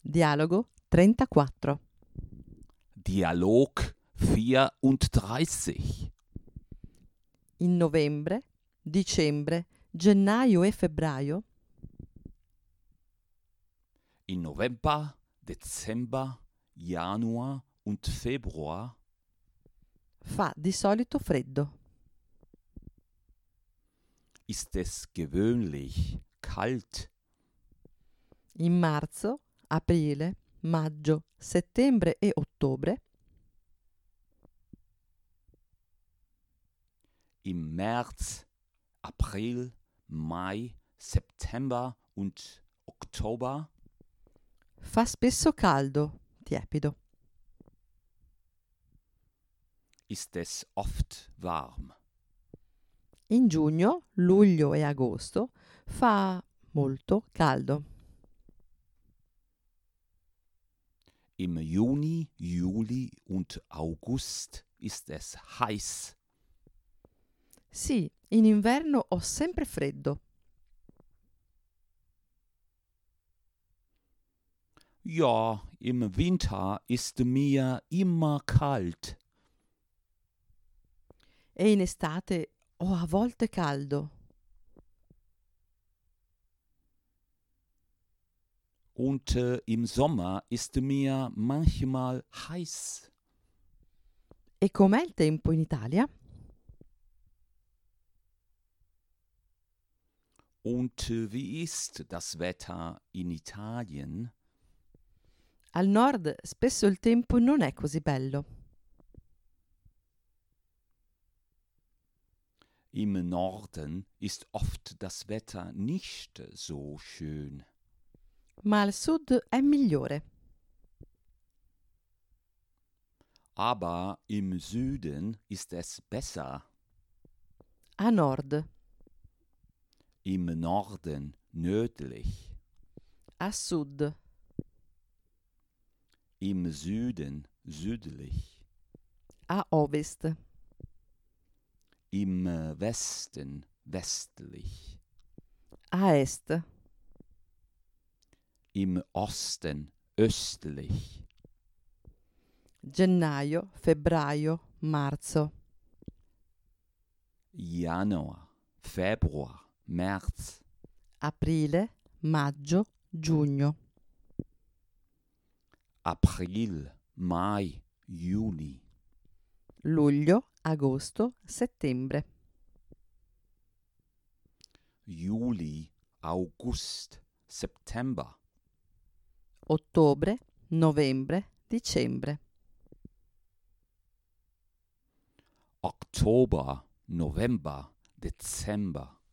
Dialogo 34. Dialog 34. In novembre, dicembre, gennaio e febbraio In November, Dezember, Januar und Februar fa di solito freddo. ist es gewöhnlich kalt. In marzo, aprile, maggio, settembre e ottobre Im März, April, Mai, September und Oktober fa spesso caldo, tiepido. ist es oft warm. In giugno, luglio e agosto fa molto caldo. Im Juni, Juli und August ist es heiß. Sì, in inverno ho sempre freddo. Ja, im Winter ist mir immer kalt. E in estate ho a volte caldo. Und im Sommer ist mir manchmal heiß. E com'è il tempo in Italia? Und wie ist das Wetter in Italien? Al nord spesso il tempo non è così bello. Im Norden ist oft das Wetter nicht so schön. Ma al sud è migliore. Aber im Süden ist es besser. A nord, Im Norden nördlich. a sud, Im Süden südlich. a ovest, Im Westen westlich. a est, Im Osten östlich. gennaio, febbraio, marzo, Januar, Februar, März, aprile, maggio, giugno, April, Mai, Juni, luglio, agosto, settembre, Juli, August, September, ottobre, novembre, dicembre, Oktober, November, Dezember,